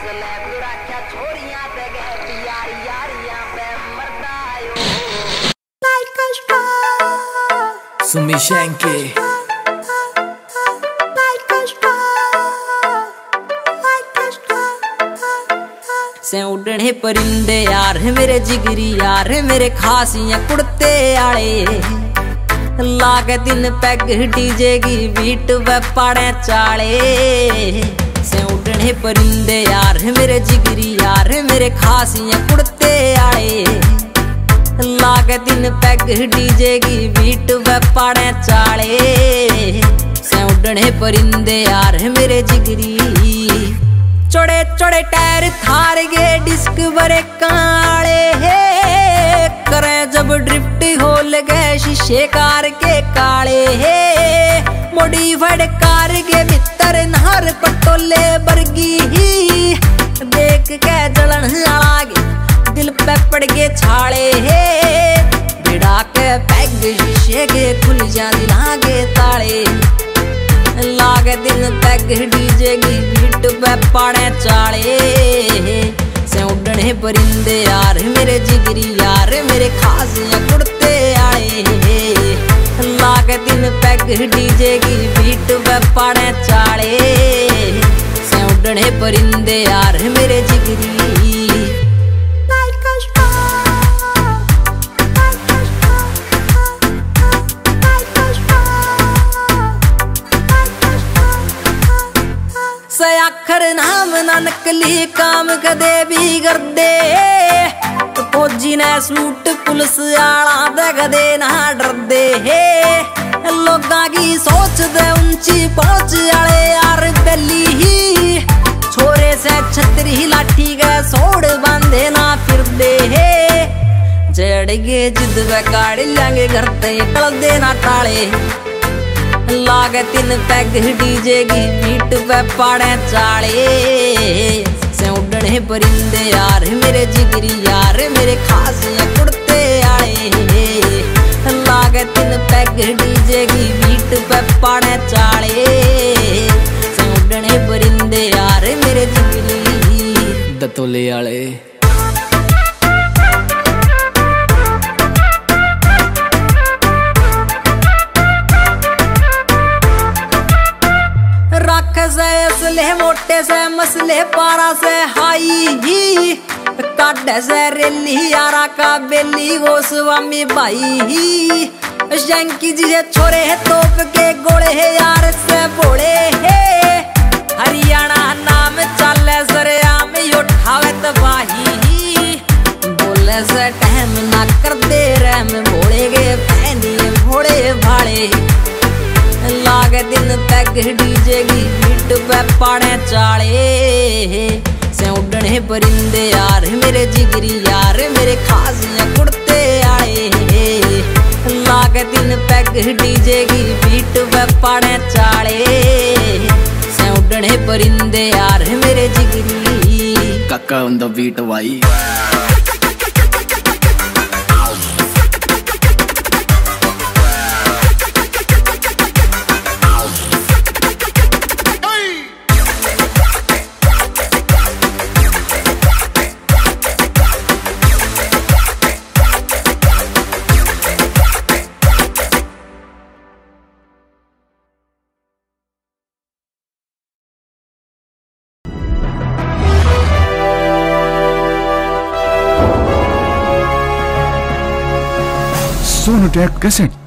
Sumi Shanky. से उड़ने परिंदे यार मेरे जिगरी यार मेरे खासियां कुड़ते आले लागे दिन पैग डीजे की बीट वे पाड़े चाले। से उड़ने परिंदे यार मेरे जिगरी यार मेरे खासियां कुड़ते आले लागे दिन पैग डीजे की बीट वे पाड़े चाले। से उड़ने परिंदे यार मेरे जिगरी चौड़े चौड़े टायर थार गे डिस्क बरे काले हे करे जब ड्रिफ्ट हो लगे शीशे कार के काले हे मॉडिफाइड कार के भीतर नहर पटोले बरगी ही देख के जलन लागे दिल पे पड़ के छाले हे भिड़ा के पैग शीशे के खुल जा दिलागे ताले लागे दिन पैग डीजे की बीट पे पाड़े चाले। से उड़ने परिंदे यार मेरे जिगरी यार मेरे खासियां कुड़ते आए लागे दिन पैग डीजे की बीट पे पाड़े चाले। से उड़ने परिंदे यार मेरे जिगरी से आखर नाम ना नकली काम कदे भी कर दे फौजी ने सूट पुलिस आला दे कदे ना डर दे लोगा की सोच दे ऊंची पहुंच आले यार बेली ही छोरे से छतरी लाठी के सोड़ बांधे ना फिर दे जड़ गे जिद वे गाड़ी लेंगे घर ते कल दे ना टाले लागे तीन पैग डीजे की बीट पे पाड़े चाले। से उड़ने परिंदे यार मेरे जिगरी यार मेरे खासियां कुड़ते आए लागे तीन पैग डीजे की बीट पे पाड़े चाले। से उड़ने परिंदे यार मेरे जिगरी दतोले आले। से असले मोटे से मसले पारा से हाई ही काढ़े से रेली यारा का बेली वो स्वामी भाई ही शंकी जी है छोरे है तोप के गोले है यार से बोले है हरियाणा नाम चले सरे आम उठावे तबाही ही बोले से टहम ना कर दे रहम भोले गे पहनी भोले भाड़े लागे दिन पैग डीजे की बीट पे पाड़े चाले। से उड़ने परिंदे यार मेरे जिगरी यार मेरे खासियां कुड़ते आए लागे दिन पैग डीजे की बीट पे पाड़े चाले। से उड़ने परिंदे यार मेरे जिगरी काका ऑन द बीट भाई। Sonotech Cassette